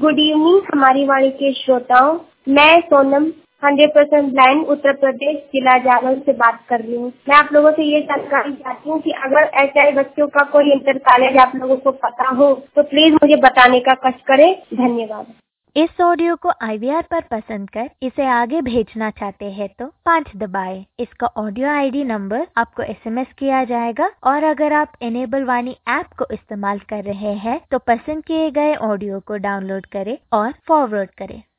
Good evening हमारी वाणी के श्रोताओं। मैं सोनम 100% ब्लाइंड उत्तर प्रदेश जिला जालौन से बात कर रही हूँ। मैं आप लोगों से ये जानकारी चाहती हूँ कि अगर ऐसे बच्चों का कोई इंटर कॉलेज आप लोगों को पता हो तो प्लीज मुझे बताने का कष्ट करें। धन्यवाद। इस ऑडियो को IVR पर पसंद कर इसे आगे भेजना चाहते हैं तो 5 दबाएं। इसका ऑडियो ID नंबर आपको SMS किया जाएगा और अगर आप इनेबल वाणी ऐप को इस्तेमाल कर रहे हैं तो पसंद किए गए ऑडियो को डाउनलोड करें और फॉरवर्ड करें।